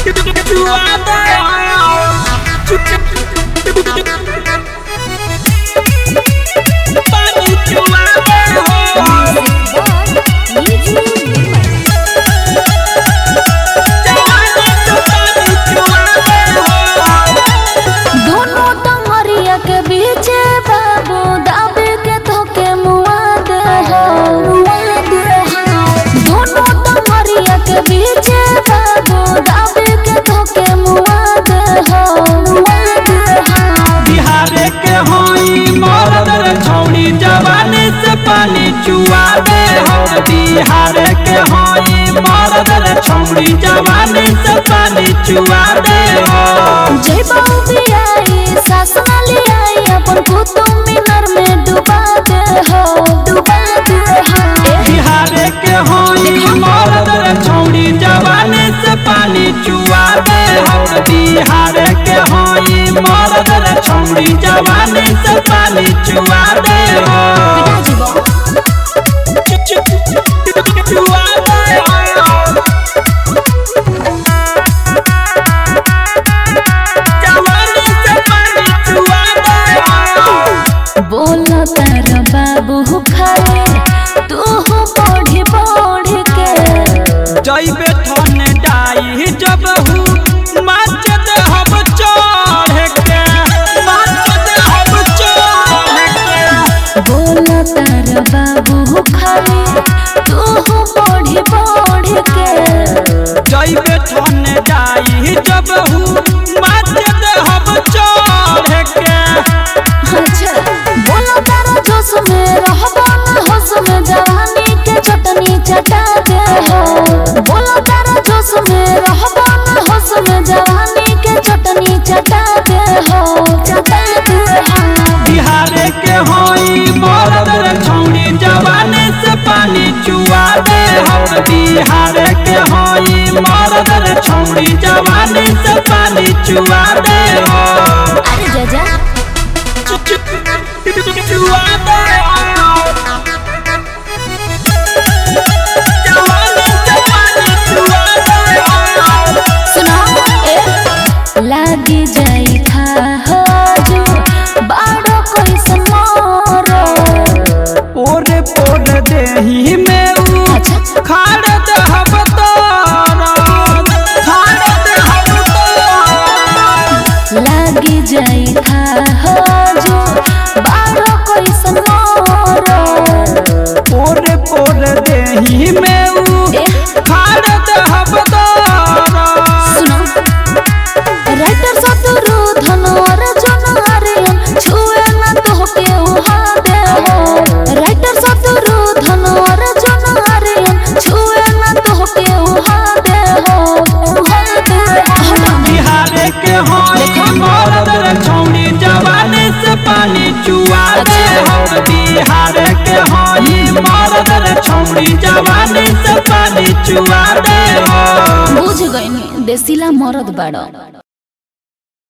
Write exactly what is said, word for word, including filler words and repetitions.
पानी चुआ दे हो बिहार के होई मर्द छौड़ी जवानी से पानी चुआ दे हो जय बाबू आई सासना ले आई अपन कुतुब मीनार में डुबा दे हो डुबा दे हो बिहार के होई मर्द छौड़ी जवानी से पानी चुआ दे हो बिहार के होई मर्द छौड़ी जवानी से पानी चुआ दे हो बोलो तार बाबू खाए तू हो बढ़ी बढ़ के जइबे ठन डाई जब हूँ माचद हम चढ़ के माचद हम चढ़ के बोलो तार बाबू खाए तू हो बढ़ी बढ़ के जइबे ठन डाई जब हूँ माचद हम चढ़ के अच्छा बोलो तारा जोश में रहबो ना होश में जवानी के चटनी चटा दे हो बोलो तारा जोश में रहबो ना होश में जवानी के चटनी चटा दे हो चटा दे हो बिहार के होई मर्द छौड़ी जवानी से पानी चुआ दे हो बिहार के होई मर्द छौड़ी जवानी से पानी चुआ दे हो अरे जजा लागी जाई था हो जो बाड़ो कोई समारो पोरे पोरे देही में उ खाड़ दे हम तोरा खाड़ दे हम तोरा लागी जाई था हो जो बाड़ो कोई समारो पोरे पोरे देही में उ खाड़ दे हम तोरा सुनो राइटर सतुरु धनोर जोनारियन छुए ना तोहके उहा दे हो राइटर सतुरु धनोर जोनारियन छुए ना तोहके उहा दे हो उहा दे हो बिहार के होई मर्द छौड़ी जवानी से पानी चुआ दे हो बिहार के होई मर्द छौड़ी जवानी से पानी चुआ दे हो बुझ गइनी देसिला मरद बाड़ो।